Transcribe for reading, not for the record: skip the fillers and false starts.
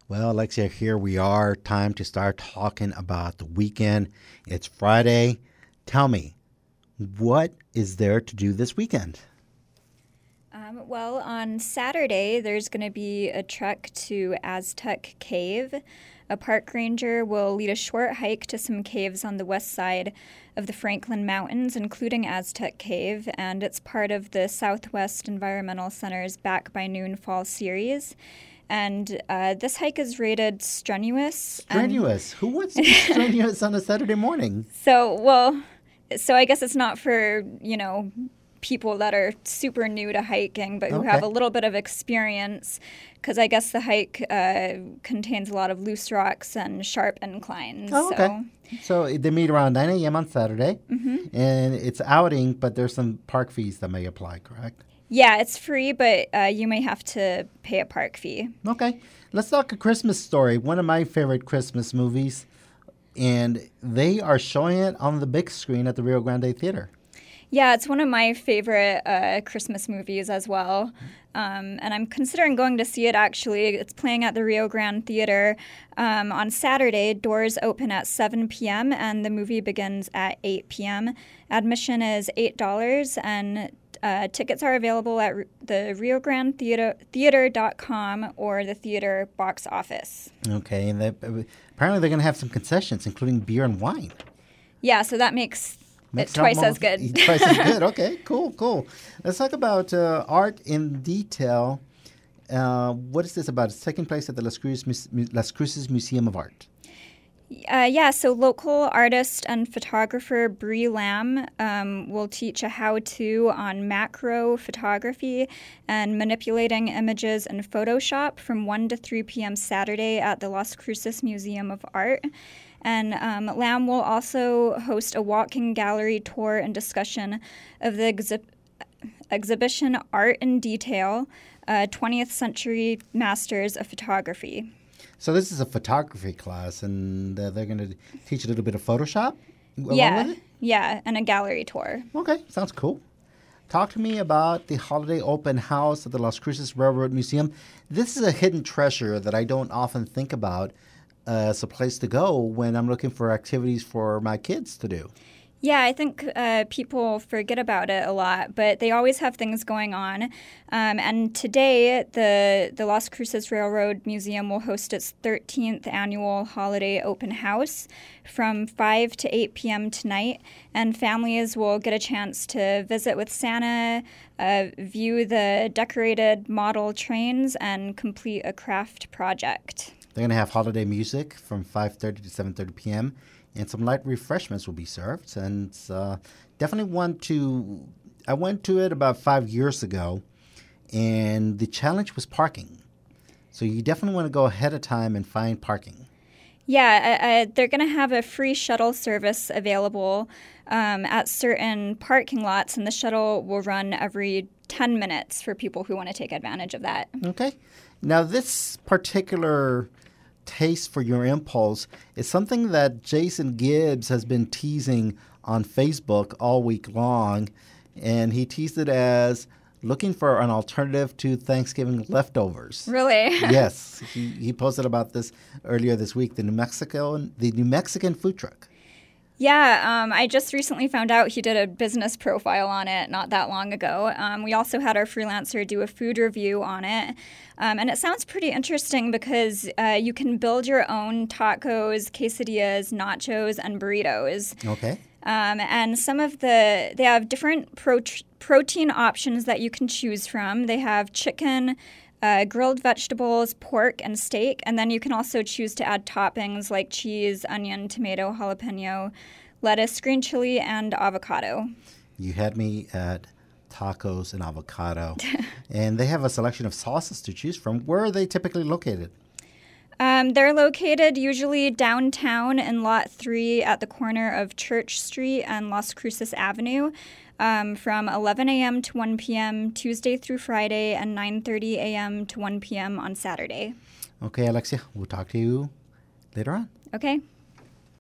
Well, Alexia, here we are. Time to start talking about the weekend. It's Friday. Tell me, what is there to do this weekend? Well, on Saturday, there's going to be a trek to Aztec Cave. A park ranger will lead a short hike to some caves on the west side of the Franklin Mountains, including Aztec Cave, and it's part of the Southwest Environmental Center's Back by Noon Fall series. And this hike is rated strenuous. Strenuous? Who wants to be strenuous on a Saturday morning? So I guess it's not for, people that are super new to hiking, but who have a little bit of experience, because I guess the hike contains a lot of loose rocks and sharp inclines. Oh, okay. So they meet around 9 a.m. on Saturday, and it's outing, but there's some park fees that may apply, correct? Yeah, it's free, but you may have to pay a park fee. Okay. Let's talk A Christmas Story, one of my favorite Christmas movies, and they are showing it on the big screen at the Rio Grande Theater. Yeah, it's one of my favorite Christmas movies as well. And I'm considering going to see it, actually. It's playing at the Rio Grande Theater on Saturday. Doors open at 7 p.m. and the movie begins at 8 p.m. Admission is $8, and tickets are available at the riograndetheater.com or the theater box office. Okay, and apparently they're going to have some concessions, including beer and wine. Yeah, so that makes it twice as good. Twice as good. Okay, cool. Let's talk about art in detail. What is this about? It's taking place at the Las Cruces Museum of Art. So local artist and photographer Bree Lamb will teach a how-to on macro photography and manipulating images in Photoshop from 1 to 3 p.m. Saturday at the Las Cruces Museum of Art. And Lamb will also host a walking gallery tour and discussion of the exhibition Art in Detail, 20th Century Masters of Photography. So this is a photography class, and they're going to teach a little bit of Photoshop along with it? Yeah, and a gallery tour. Okay, sounds cool. Talk to me about the holiday open house at the Las Cruces Railroad Museum. This is a hidden treasure that I don't often think about as a place to go when I'm looking for activities for my kids to do. Yeah, I think people forget about it a lot, but they always have things going on. And today, the Las Cruces Railroad Museum will host its 13th annual holiday open house from 5 to 8 p.m. tonight. And families will get a chance to visit with Santa, view the decorated model trains, and complete a craft project. They're going to have holiday music from 5:30 to 7:30 p.m., and some light refreshments will be served. And definitely I went to it about 5 years ago, and the challenge was parking. So you definitely want to go ahead of time and find parking. Yeah, they're going to have a free shuttle service available at certain parking lots, and the shuttle will run every 10 minutes for people who want to take advantage of that. Okay. Now, this particular taste for your impulse is something that Jason Gibbs has been teasing on Facebook all week long, and he teased it as looking for an alternative to Thanksgiving leftovers. Really? Yes. He posted about this earlier this week, the New Mexican food truck. Yeah, I just recently found out he did a business profile on it not that long ago. We also had our freelancer do a food review on it. And it sounds pretty interesting because you can build your own tacos, quesadillas, nachos, and burritos. Okay. And they have different protein options that you can choose from. They have chicken, grilled vegetables, pork, and steak. And then you can also choose to add toppings like cheese, onion, tomato, jalapeno, lettuce, green chili, and avocado. You had me at tacos and avocado. And they have a selection of sauces to choose from. Where are they typically located? They're located usually downtown in Lot 3 at the corner of Church Street and Las Cruces Avenue. From 11 a.m. to 1 p.m. Tuesday through Friday and 9:30 a.m. to 1 p.m. on Saturday. Okay, Alexia, we'll talk to you later on. Okay.